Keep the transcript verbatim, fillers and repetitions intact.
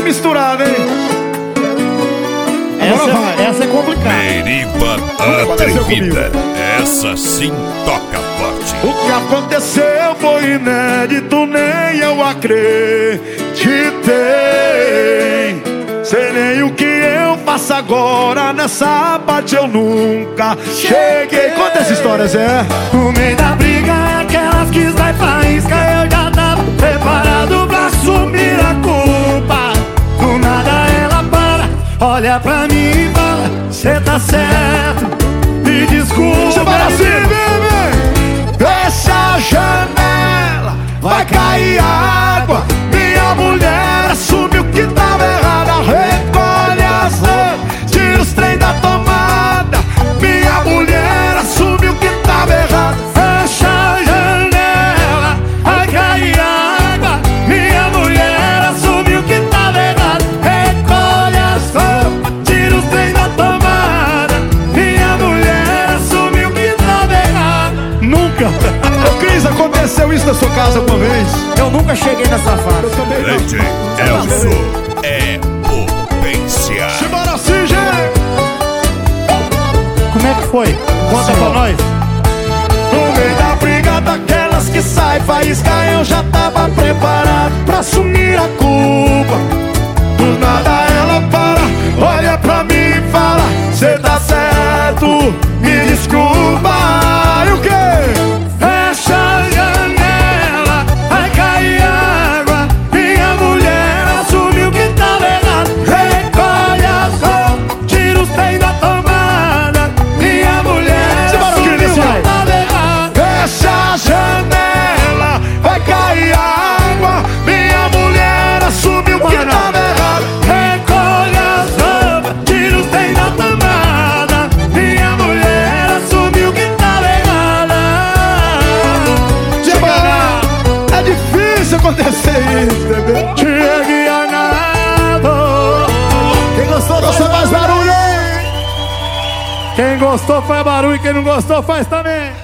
misturada, hein? Essa, essa é complicada. Meriva atrevida. Essa sim toca forte. O que aconteceu foi inédito, nem eu acreditei. Sei nem o que eu faço agora, nessa parte eu nunca cheguei. Conta essa história, Zé. No meio da briga é aquelas que sai faísca. Eu já tava preparado pra assumir a culpa. Do nada ela para, olha pra mim e fala: cê tá certo, me desculpa. Você fala assim, bebê. Fecha a janela, vai cair água. Minha mulher assumiu que tava errada. Recolhe as roupas, tira os trem da tomada. Minha mulher assumiu que tava errada. Fecha a janela, vai cair água. Minha mulher assumiu que tava errado. Recolhe as roupas, tira os trem da tomada. Minha mulher assumiu que tava errado. Nunca. Ô Cris, aconteceu isso na sua casa uma vez? Eu nunca cheguei nessa fase. Eu também não. Leite Elso é potência. Simbora assim, gente. Como é que foi? Conta Sim, pra ó. nós. No meio da briga daquelas que sai faísca, eu já tava preparado pra assumir a culpa. Do nada ela para, olha pra mim e fala: cê tá certo, me desculpa. E o quê? Fecha a janela, vai cair água. Minha mulher assumiu que tava errado. Recolhe as roupas, tira os trem da tomada. Minha mulher Simbora, assumiu Cris, que vai. tava errado. Fecha a janela, vai cair água. Minha mulher assumiu que tava errado. Recolhe as roupas, tira os trem da tomada. Minha mulher assumiu que tava errada. Simbora. É difícil acontecer isso, bebê. Chegue a nada. Quem gostou, você faz barulho. Quem gostou faz barulho, quem não gostou faz também.